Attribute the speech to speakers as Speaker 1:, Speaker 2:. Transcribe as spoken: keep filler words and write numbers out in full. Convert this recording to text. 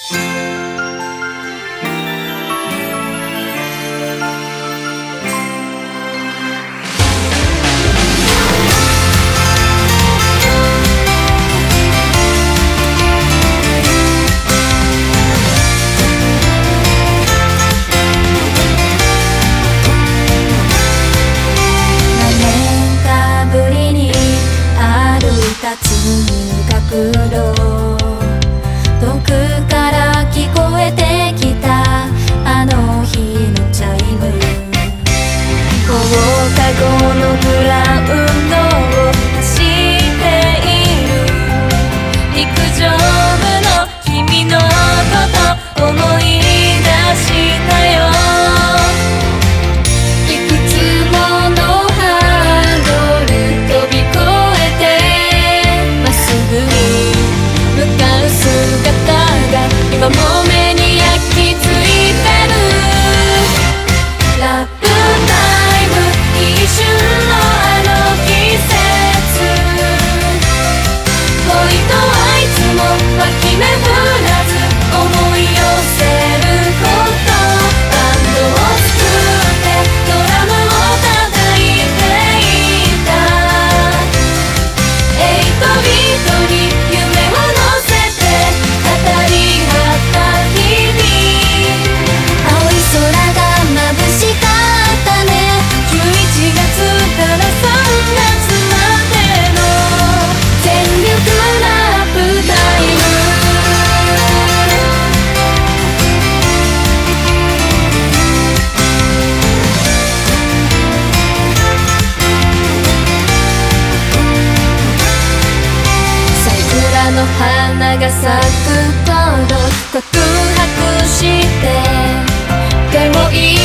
Speaker 1: 遠くから聞こえてきたあの日のチャイム、放課後のグラウンドを走っている陸上部の君のこと思い出したよ。いくつものハードル飛び越えてまっすぐに向かう姿が今も目に焼き付いてる。ラブタイム一瞬のあの季節、恋とはいつも脇目振らず思い寄せること、バンドを作ってドラムを叩いていた。エイトビートに夢を乗せて語り合った日々、青い空が眩しかったね。じゅういちがつからさんがつまでの全力ラップタイム。桜の花が咲く頃告白してでもいい